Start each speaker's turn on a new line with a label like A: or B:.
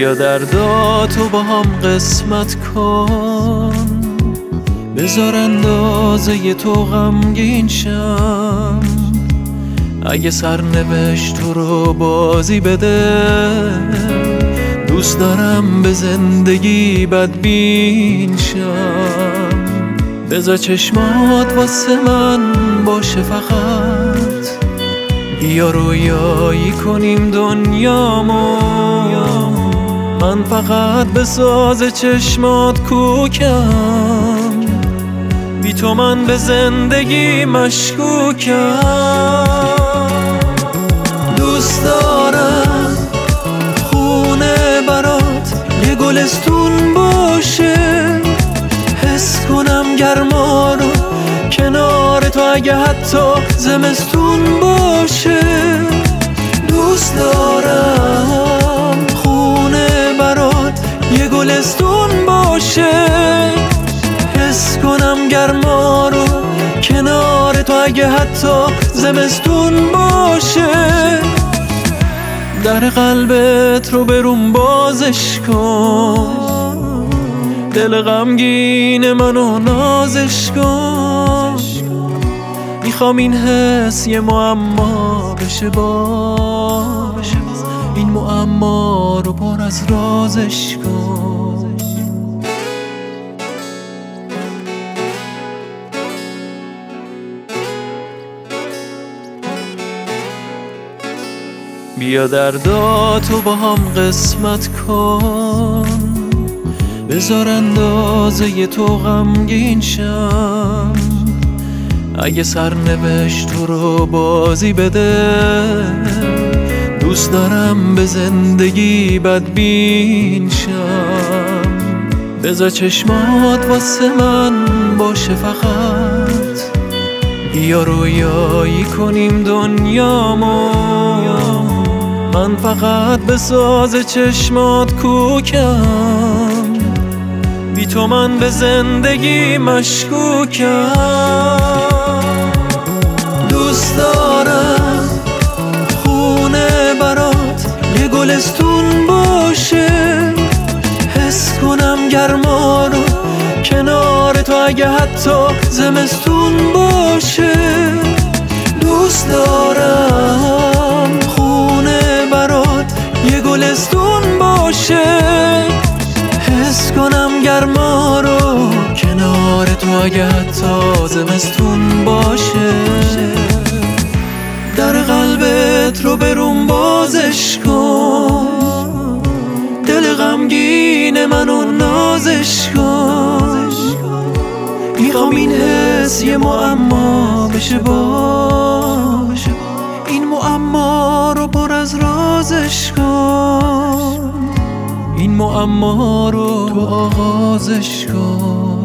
A: بیا درداتو با هم قسمت کن، بذار اندازه تو غمگین شم. اگه سرنوشت تو رو بازی بده، دوست دارم به زندگی بدبین شم. بذار چشمات واسه من باشه فقط، بیا رویایی کنیم دنیامو. من فقط به ساز چشمات کوکم، بی تو من به زندگی مشکوکم. دوست دارم خونه برات یه گلستون باشه، حس کنم گرما رو کنار تو اگه حتی زمستون باشه. دوست دارم خونه برات یه گلستون باشه، حس کنم گرما رو کنار تو اگه حتی زمستون باشه. در قلبت رو بروم بازش کن، دل غمگین منو نازش کن. میخوام این حس یه معما بشه باز، این معما رو پر از رازش کن. بیا درداتو با هم قسمت کن، بذار اندازه تو غمگین شم. اگه سرنوشت تو رو بازی بده، دوست دارم به زندگی بدبین شم. بذار چشمات واسه من باشه فقط، بیا رویایی کنیم دنیامو. من فقط به ساز چشمات کوکم، بی تو من به زندگی مشکوکم. دوست دارم خونه برات یه گلستون باشه، حس کنم گرما رو کنار تو اگه حتی زمستون باشه. دوست دارم خونه برات یه گلستون باشه، حس کنم گرما رو کنار تو اگه حتی زمستون باشه. در قلبت رو بروم بازش کن، دل غمگین منو نازش کن. میخوام این حس یه معما بشه باز، این معما رو پر از رازش کن. این معما رو تو آغازش کن.